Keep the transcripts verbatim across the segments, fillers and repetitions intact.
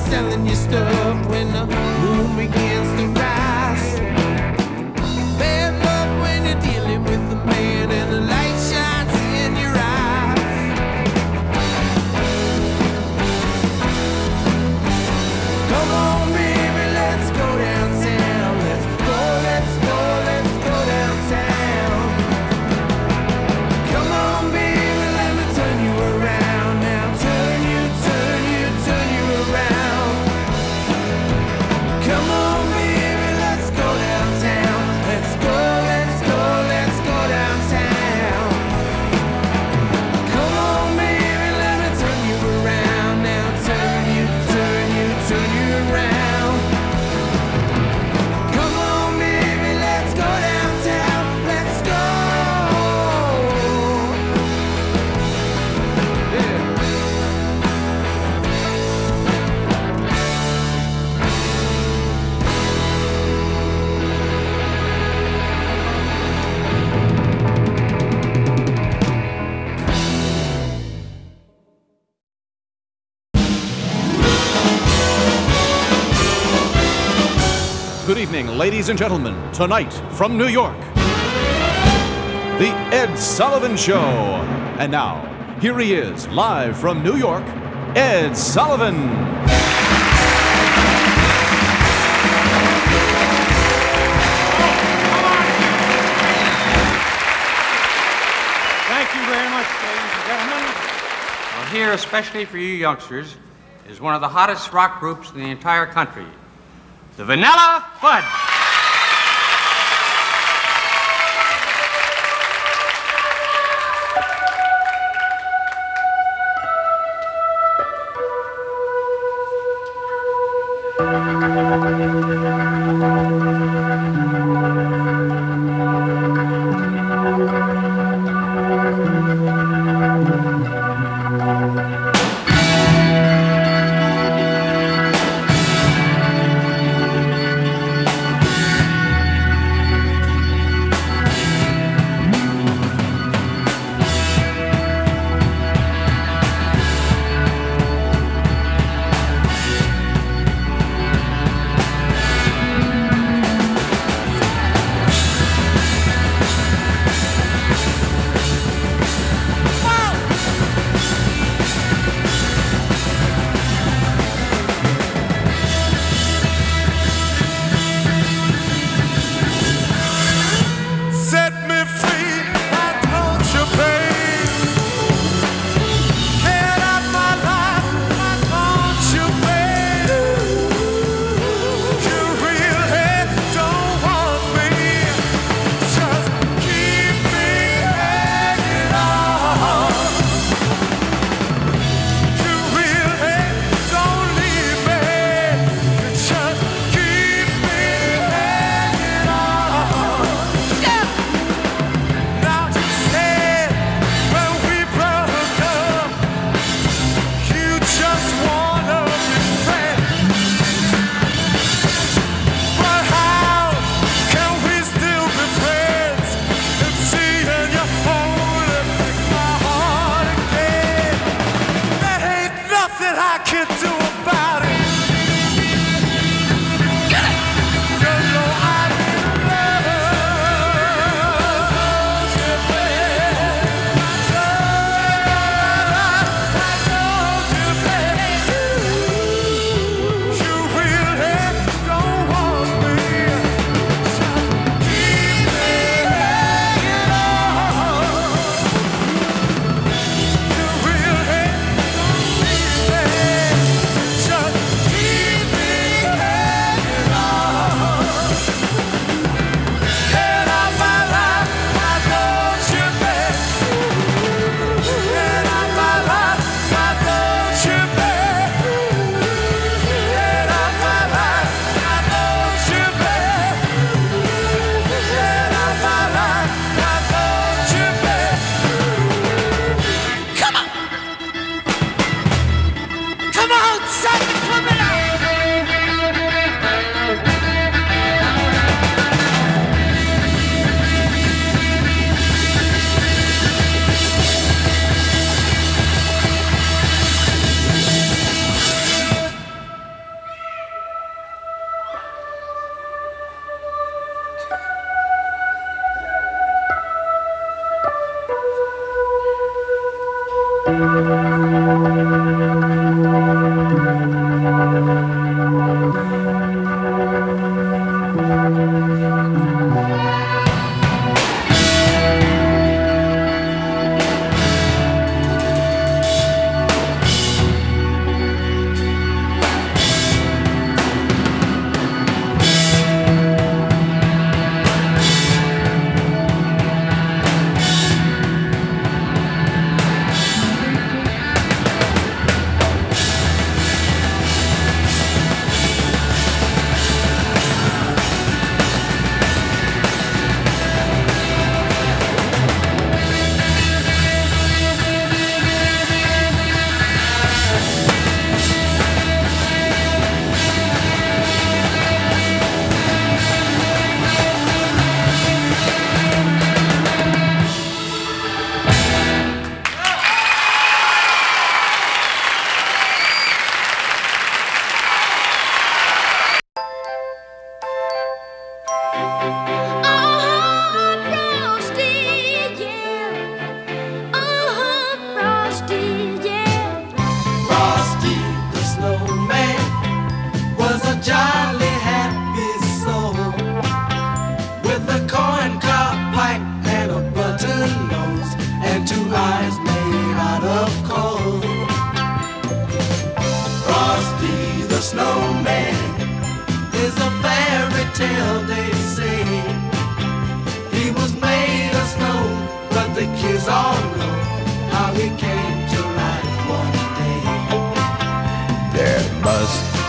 selling your stuff when the moon begins to rise. Bad luck when you're dealing with the man and the light shines in your eyes. Come on, baby, let's go downtown. Let's go, let's go, let's go downtown. Come on, baby, let me turn you around now. Turn you, turn you, turn you around. Come on, baby, let's go downtown. Let's go, let's go, let's go downtown. Come on, baby, let me turn you around now. Turn you, turn you, turn you around. Come on, baby, let's go downtown. Let's go. Yeah. Good evening, ladies and gentlemen. Tonight, from New York, The Ed Sullivan Show. And now, here he is, live from New York, Ed Sullivan. Thank you very much, ladies and gentlemen. Well, here, especially for you youngsters, is one of the hottest rock groups in the entire country, the Vanilla Fudge. Set me free, why don't you, babe? Get out my life, why don't you, babe? You really don't want me, just keep me hanging on. You really don't leave me, you just keep me hanging on. Now you said when we broke up, you just wanna be friends. But how can we still be friends if seeing you only break my heart again? There ain't nothing I can do about it. You know I need love, you baby. You really don't want me, just keep me hanging on. You really don't need me, just keep me hanging on. Get out my life, why don't you, babe? Get out my life, why don't you, babe? Get out my life, why don't you, babe? Get out my life, why don't you, babe? Come on! Come on, son, come it out!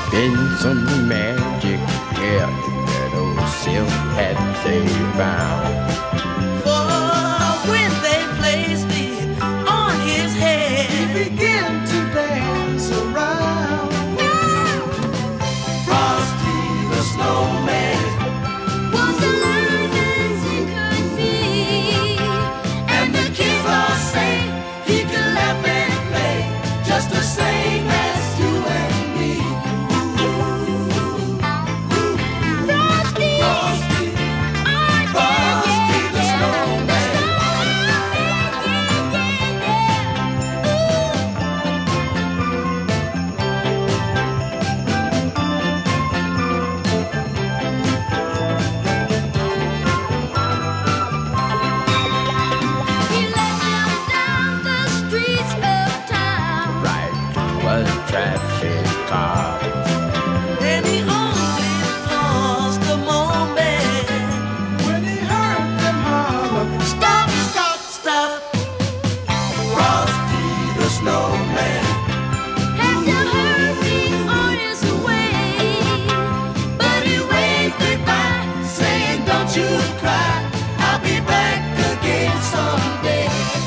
been some magic here that old silk hat they found. For when they placed it on his head, he began to dance around. Frosty the Snowman was alive as he could be, and the kids all say he could laugh and play just the same as you and me. Frosty, Frosty, Frosty the Snowman. He led them down the streets of town, Right was traffic car. and he only lost a moment when he heard them holler, "Stop, stop, stop!" Frosty the Snowman had to hurry on his way, but he waved goodbye, saying, "Don't you cry, I'll be back again someday."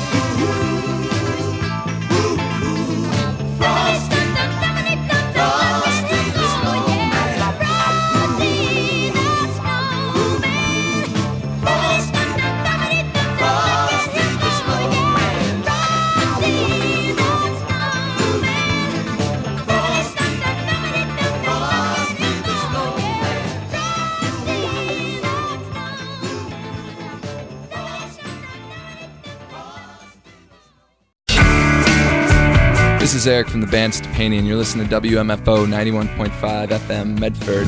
Frosty, Frosty the Snowman, Frosty the Snowman, Frosty, Frosty the Snowman, Frosty the Snowman, Frosty, Frosty the Snowman, This is Eric from the band Stepani, and you're listening to W M F O ninety-one point five F M Medford.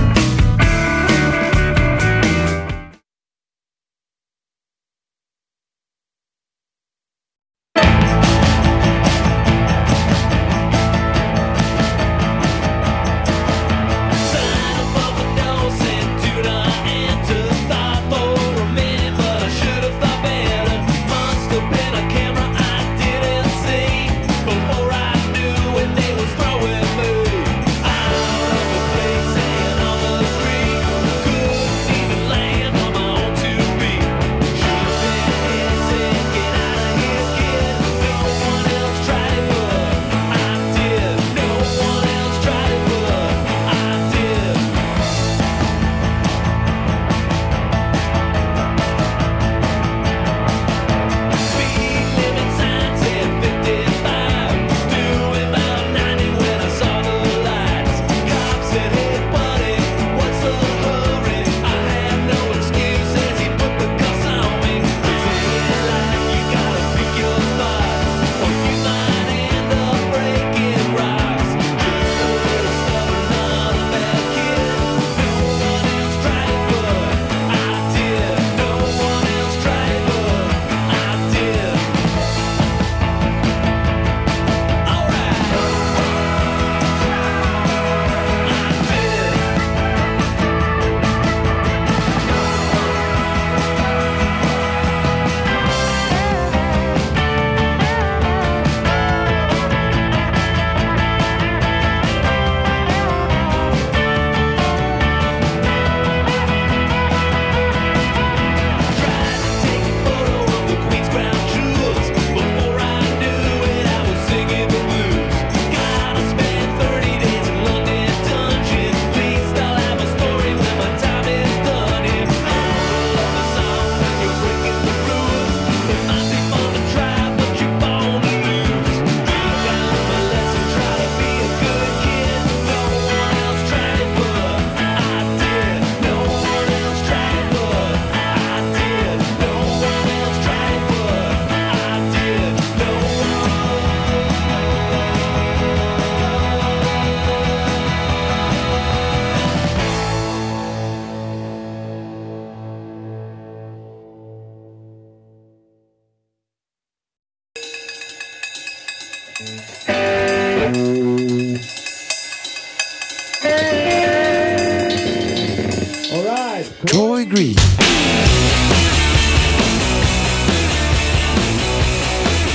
All right. Troy Green.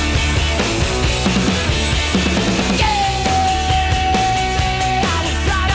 I was out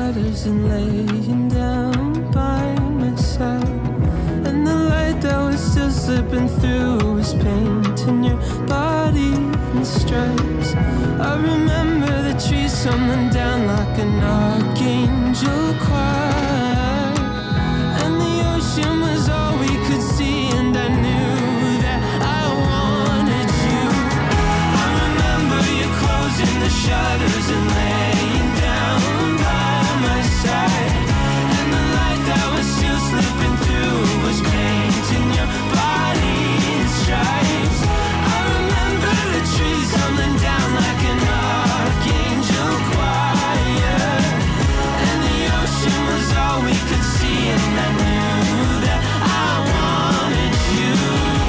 shutters and laying down by my side. And the light that was still slipping through was painting your body in stripes. I remember the trees tumbling down like an archangel choir. And the ocean was all we could see, and I knew that I wanted you. I remember you closing the shutters and laying down by my side. And the light that was still slipping through was painting your body in stripes. I remember the trees tumbling down like an archangel choir. And the ocean was all we could see, and I knew that I wanted you.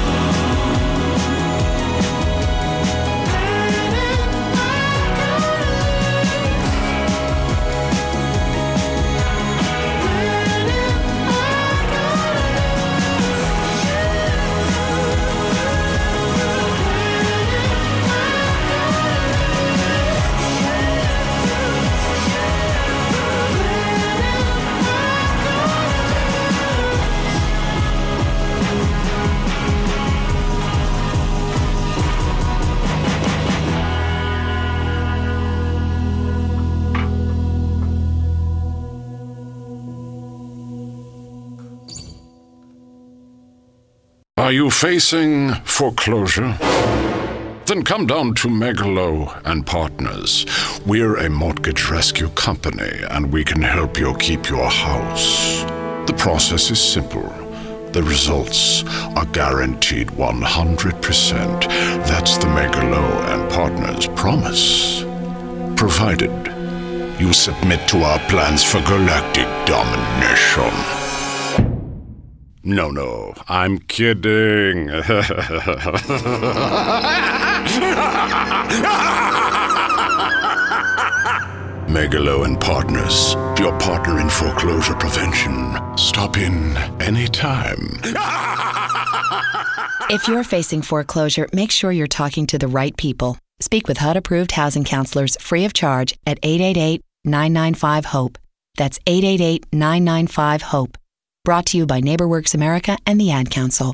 Are you facing foreclosure? Then come down to Megalo and Partners. We're a mortgage rescue company, and we can help you keep your house. The process is simple. The results are guaranteed one hundred percent. That's the Megalo and Partners promise. Provided you submit to our plans for galactic domination. No, no, I'm kidding. Megalo and Partners, your partner in foreclosure prevention. Stop in anytime. If you're facing foreclosure, make sure you're talking to the right people. Speak with H U D-approved housing counselors free of charge at eight eight eight, nine nine five, HOPE. That's eight eight eight, nine nine five, HOPE. Brought to you by NeighborWorks America and the Ad Council.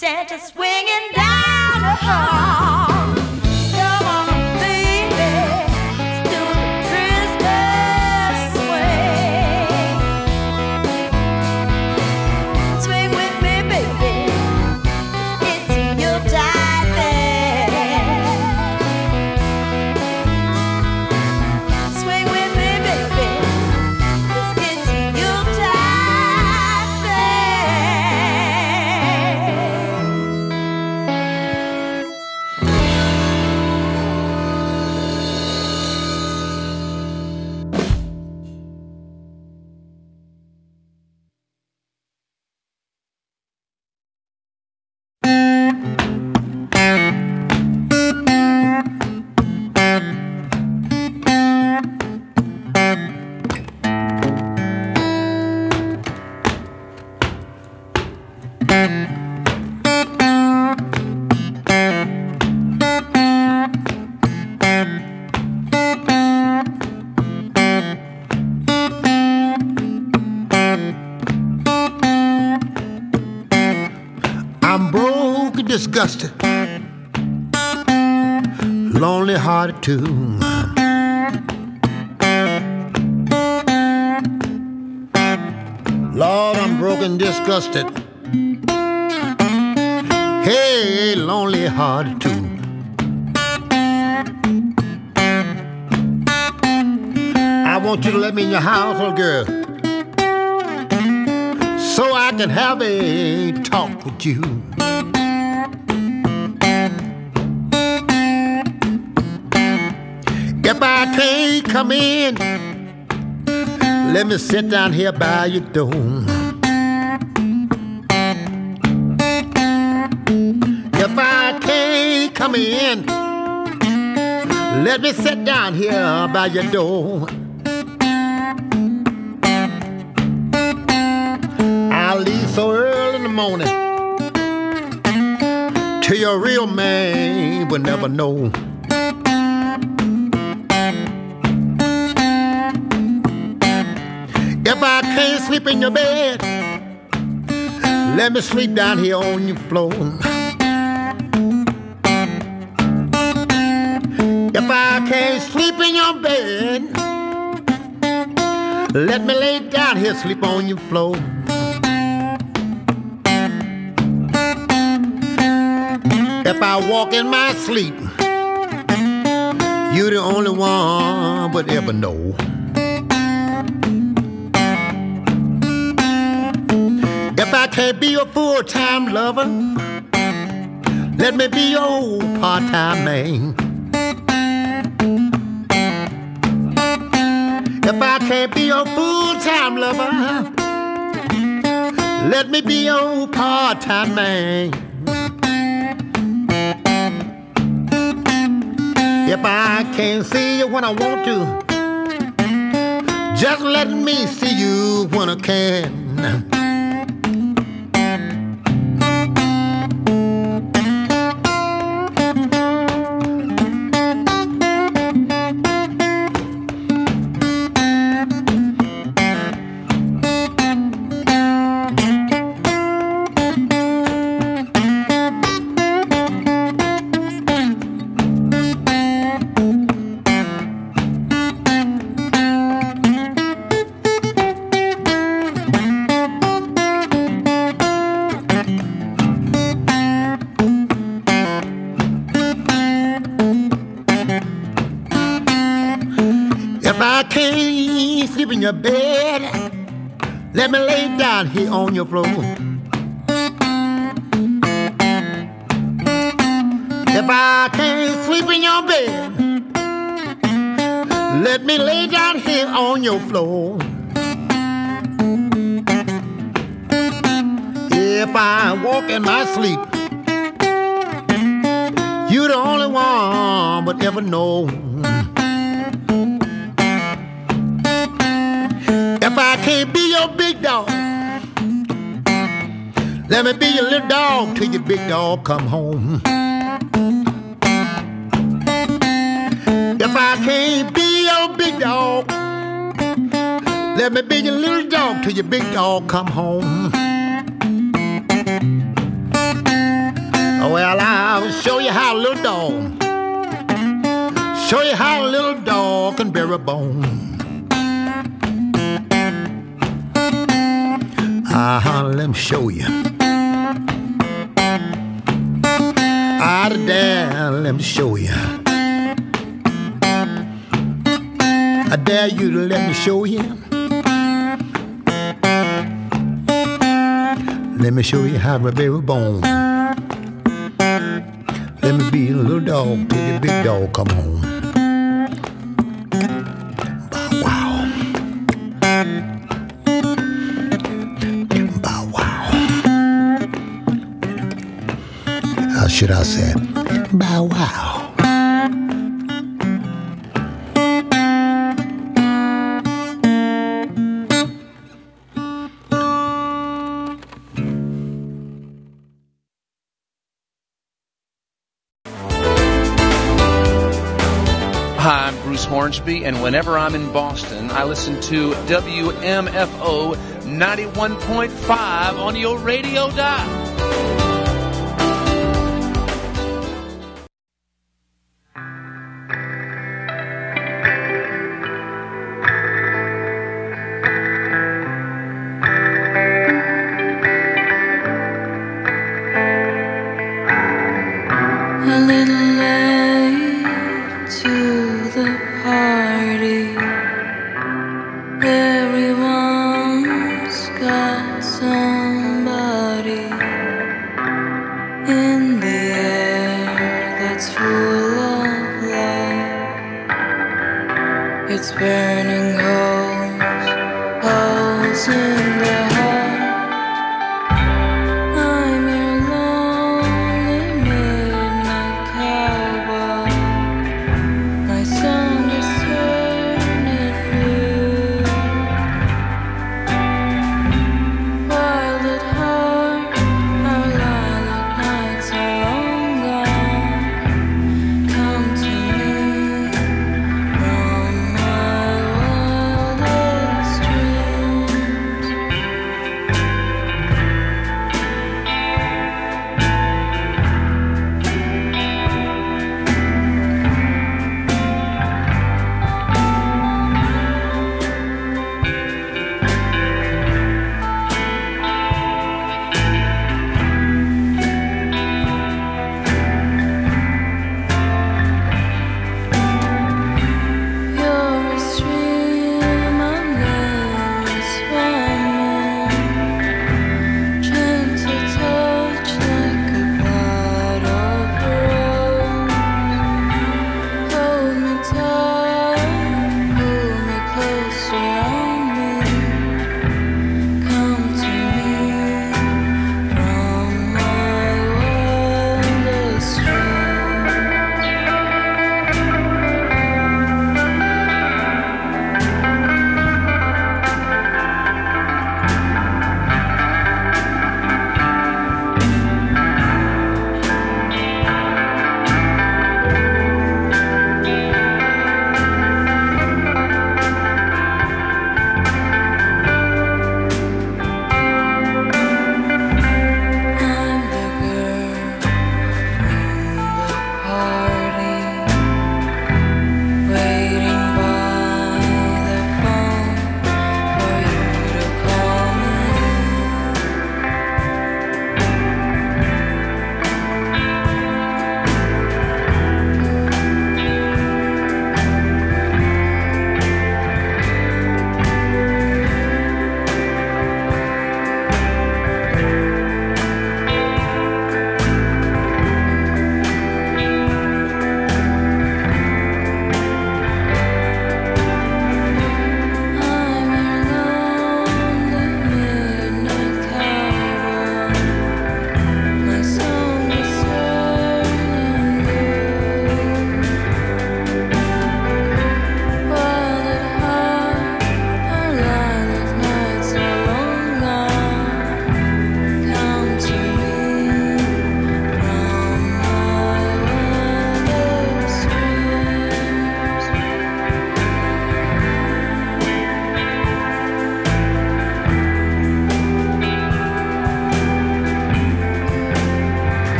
Santa swinging down the hall. Come on, baby, let's do the Christmas swing. Swing with me, baby, it's in your diving. Swing with me, baby, it's in your Disgusted, lonely hearted too. Lord, I'm broken, disgusted. Hey, lonely hearted too. I want you to let me in your house, little girl, so I can have a talk with you. If I can't come in, let me sit down here by your door. If I can't come in, let me sit down here by your door. I'll leave so early in the morning till your real man will never know. If I can't sleep in your bed, let me sleep down here on your floor. If I can't sleep in your bed, let me lay down here, sleep on your floor. If I walk in my sleep, you're the only one would ever know. If I can't be your full-time lover, let me be your part-time man. If I can't be your full-time lover, let me be your part-time man. If I can't see you when I want to, just let me see you when I can. In your bed, let me lay down here on your floor. If I can't sleep in your bed, let me lay down here on your floor. If I walk in my sleep, you're the only one would ever know. If I can't be your big dog, let me be your little dog till your big dog come home. If I can't be your big dog, let me be your little dog till your big dog come home. Well, I'll show you how a little dog, show you how a little dog can bear a bone. Uh-huh, let me show you. Out of there, let me show you. I dare you to let me show you. Let me show you how to bear a bone. Let me be a little dog till the big dog come home. Bow wow. Bow wow. How should I say it? Bow wow. Hi, I'm Bruce Hornsby, and whenever I'm in Boston, I listen to W M F O ninety-one point five on your radio dial. A little late to the party. Everyone's got somebody in the air that's full of love. It's burning holes, holes in the heart. I'm your lonely midnight cowboy. My song is turning blue. Wild at heart, our lilac nights are long gone. Come to me from my wildest dreams.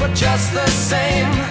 but just the same.